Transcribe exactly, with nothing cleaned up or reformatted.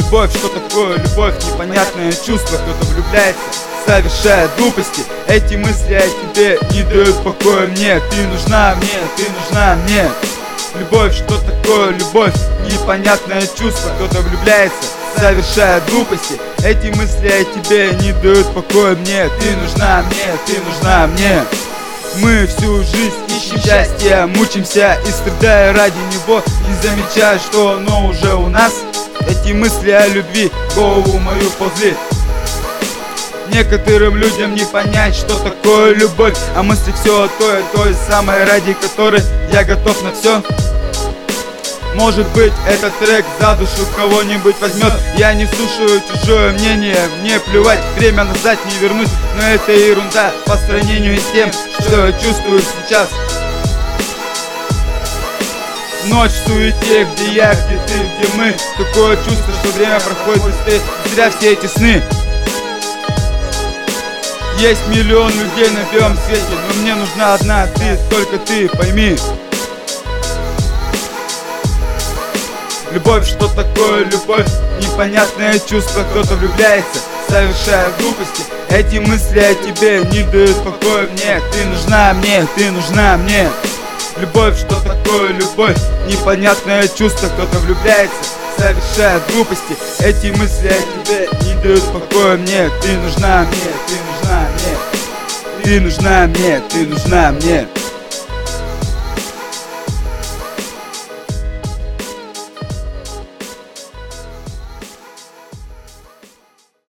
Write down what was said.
Любовь, что такое любовь? Непонятное чувство. Кто-то влюбляется, совершая глупости. Эти мысли о тебе не дают покоя мне. Ты нужна мне, ты нужна мне. Любовь, что такое любовь? Непонятное чувство. Кто-то влюбляется, совершая глупости. Эти мысли о тебе не дают покоя мне. Ты нужна мне, ты нужна мне. Мы всю жизнь ищем счастья, мучимся и страдая ради него, не замечая, что оно уже у нас. Эти мысли о любви в голову мою ползли. Некоторым людям не понять, что такое любовь, а мысли все о той, той самой, ради которой я готов на все. Может быть, этот трек за душу кого-нибудь возьмет. Я не слушаю чужое мнение, мне плевать, время назад не вернуть. Но это ерунда по сравнению с тем, что я чувствую сейчас. Ночь в суете, где я, где ты, где мы. Такое чувство, что время проходит быстрее, зря все эти сны. Есть миллион людей на белом свете, но мне нужна одна ты, только ты, пойми. Любовь, что такое любовь? Непонятное чувство, кто-то влюбляется, совершая глупости. Эти мысли о тебе не дают покоя мне. Ты нужна мне, ты нужна мне. Любовь, что такое любовь? Непонятное чувство, кто-то влюбляется, совершая глупости. Эти мысли о тебе не дают покоя мне. Ты нужна мне, ты нужна мне. Ты нужна мне, ты нужна мне.